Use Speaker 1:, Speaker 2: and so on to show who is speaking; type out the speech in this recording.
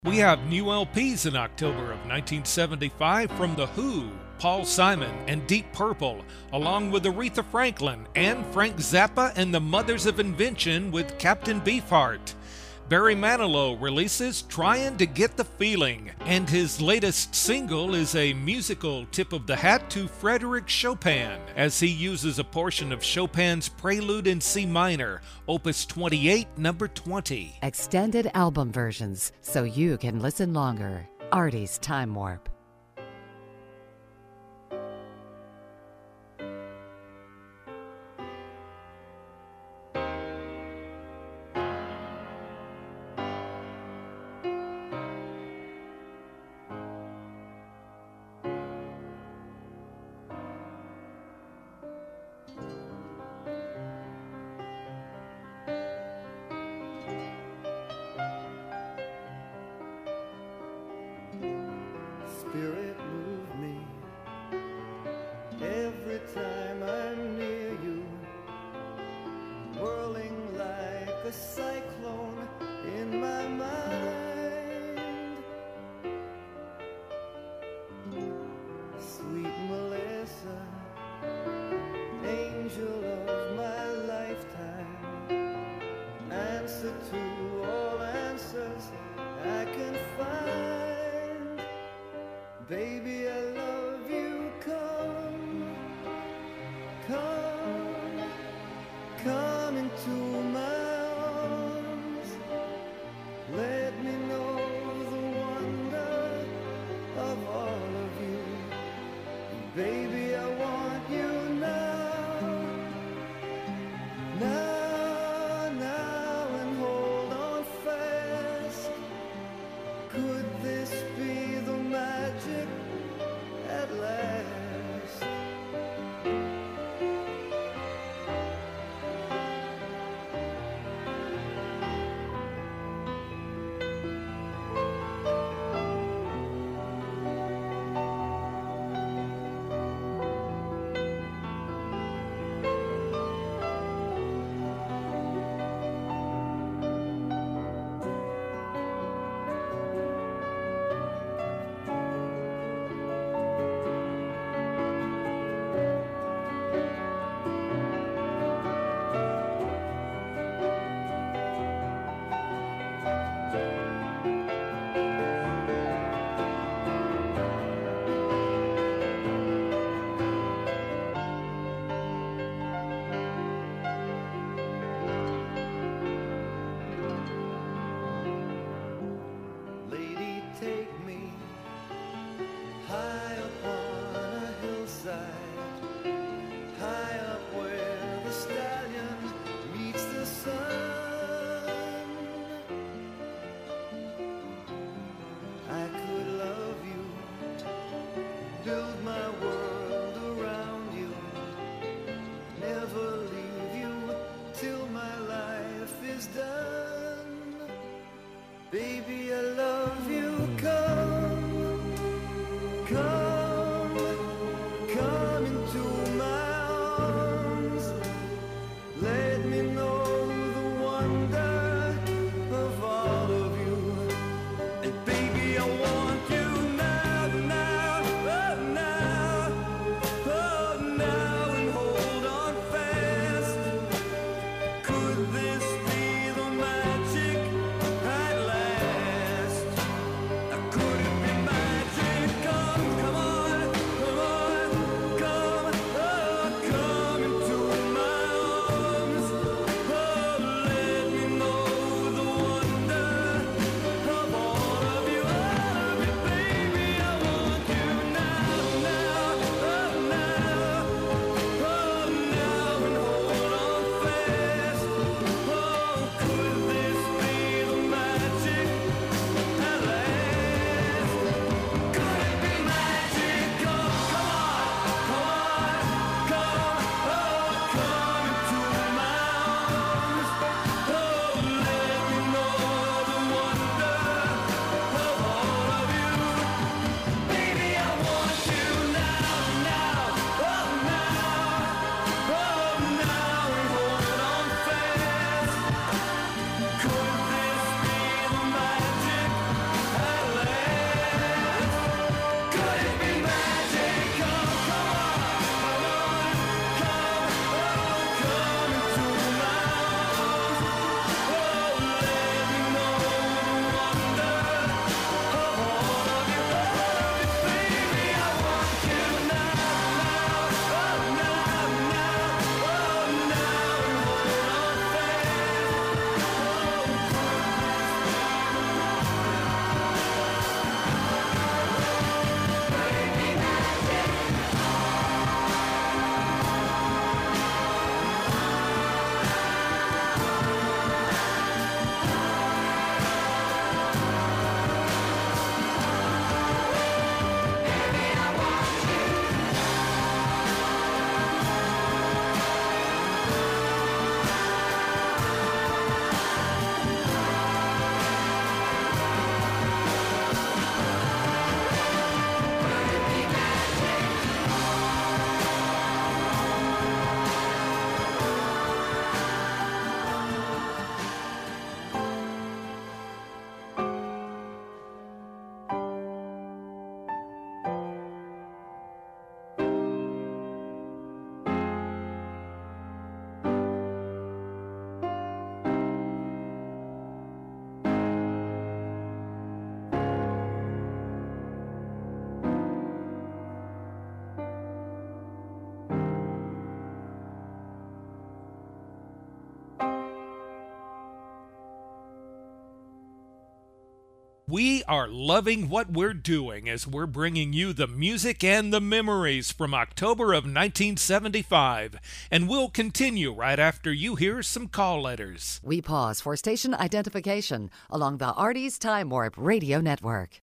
Speaker 1: We have new LPs in October of 1975 from The Who, Paul Simon, and Deep Purple, along with Aretha Franklin and Frank Zappa and the Mothers of Invention with Captain Beefheart. Barry Manilow releases Trying to Get the Feeling, and his latest single is a musical tip of the hat to Frédéric Chopin, as he uses a portion of Chopin's Prelude in C minor, Opus 28, number 20.
Speaker 2: Extended album versions, so you can listen longer. Artie's Time Warp.
Speaker 3: Spirit move me every time I'm near you, whirling like a cyclone in my mind. Sweet Melissa, angel of my lifetime, answer to all answers I can find. Baby, I love you, come, come, come into my arms. Let me know the wonder of all of you. Baby, I want you now, now, now, and hold on fast. Could this be the magic at last?
Speaker 1: We are loving what we're doing as we're bringing you the music and the memories from October of 1975. And we'll continue right after you hear some call letters.
Speaker 2: We pause for station identification along the Artie's Time Warp Radio Network.